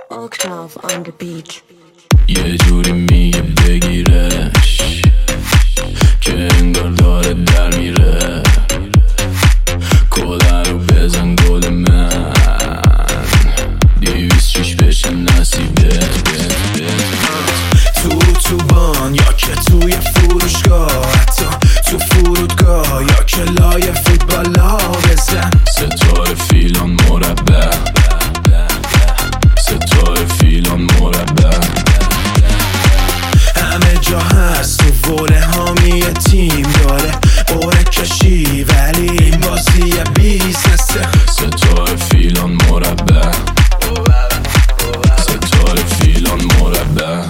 Octave on the beat. یه جوری میگه بگیرش که انگار داره در میره. کله رو بزن گل من 206 بشه نصیبت. تو بان یا که توی فروشگاه، حتی تو فرودگاه یا که لای فوتبالا بزن. ستاره فیلان مربع، ستاره فیلان مربع. همه جا هست تو وله هامی تیم داره قره کشی، ولی این بازی بیزنسه. ستاره فیلان مربع، ستاره فیلان مربع.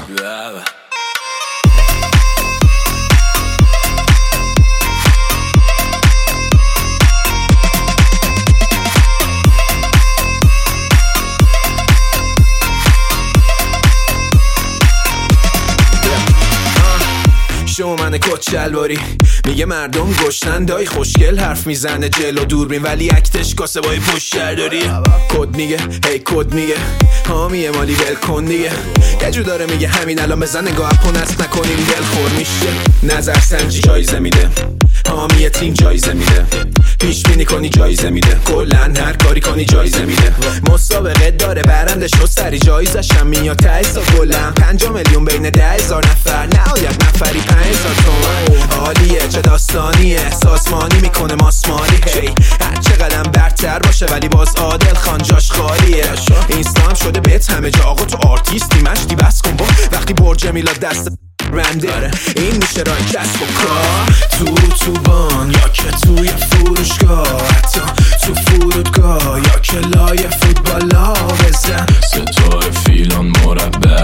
شما من کت شلواری میگه مردم گشتن دای خوشگل حرف میزنه جلو دوربین، ولی اکتش کاسه بای پشت داری. کد میگه هی کد میگه حامیه مالی ول کن دیگه. یه جو داره میگه همین الان بزن نگاه اپون است نکنیم دلخور میشه. نظر سنجی جایزه میده، حامی تیم جایزه میده، پیش بینی کنی جایزه میده، کلن هر کاری کنی جایزه میده. مسابقه داره برنده شو سری جایزش هم میاد تایسا گلم 5 میلیون بین 10,000 نفر، نهایت نفری 5,000 تومن. عالیه چه داستانیه، سازمانی میکنه ماسمالی. هی هر چه قدم برتر باشه ولی باز عادل خان جاش خالیه. اینستام شده بهت همه جا آقا تو آرتیستی مشتی بس کن با وقتی برج میلاد دست رنده. این میشه راه کسب و کار. تو بان یا که توی فروشگاه، حتی تو فرودگاه یا که لای فوتبالا بزن. ستاره فیلان مربع،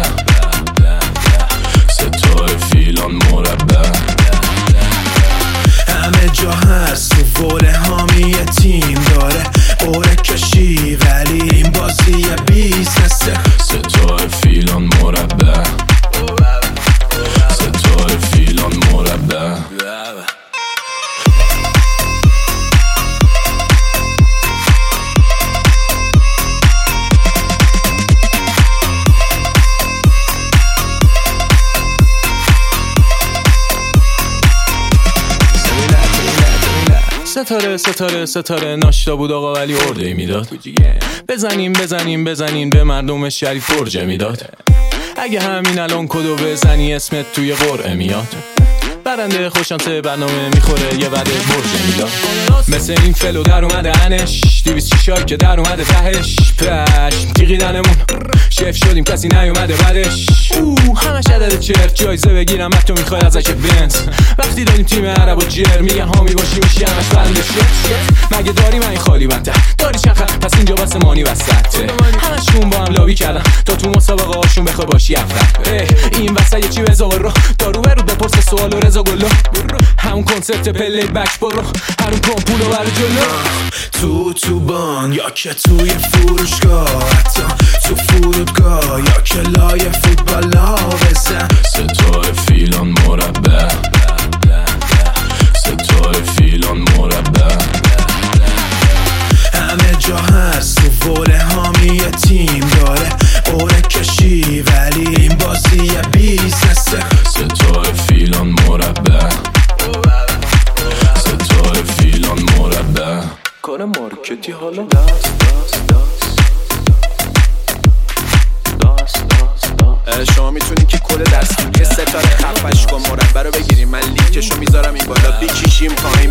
ستاره فیلان مربع. همه جا هست تو وله هامی تیم داره قره کشی، ولی این بازی بیزنسه. ستاره فیلان مربع، ستاره فیلان مربع. ستاره ستاره ستاره ناشتا بود آقا ولی ارده میداد. بزنیم به مردم شریف فرجه میداد. اگه همین الان کدو بزنی اسمت توی قرعه میاد. برنده خوشانسه برنامه میخوره یه وعده برجه میداد. مثل این فلو در اومده انش 206 که در اومده تهش. پشم تیغیدنمون شف شدیم کسی نیومده بعدش. همش عدد چرت جایزه بگیرم حتی میخوای ازش بنز. وقتی داریم تیم عرب و جر میگه حامی باشی میشی همش بنده شد. مگه داری من این خالی بنده داری چخه پس اینجا بس مانی وسطه. همشون با هم لابی کردن تا تو مسابقه هاشون بخوای باشی اول. این وسط یه چی بزاور رو دارو برو بپرس سوال و رضا گلو. همون کنسپت پلی بک برو هرون کن پولو برو جلو. تو بان یا که توی فروشگاه، حتی تو فرودگاه یا که لای فوتبالا بزن. ستاره فیلان مربع، ستاره فیلان مربع. همه جا هست تو وله هامی تیم داره قره کشی، ولی این بازی بیزنسه. ستاره فیلان مربع، ستاره فیلان مربع. کار مارکتی حالا شما میتونین که کل دستی که ستاره خفش کن مربع رو بگیریم. من لینکشو میذارم این بالا بکشیم پایین.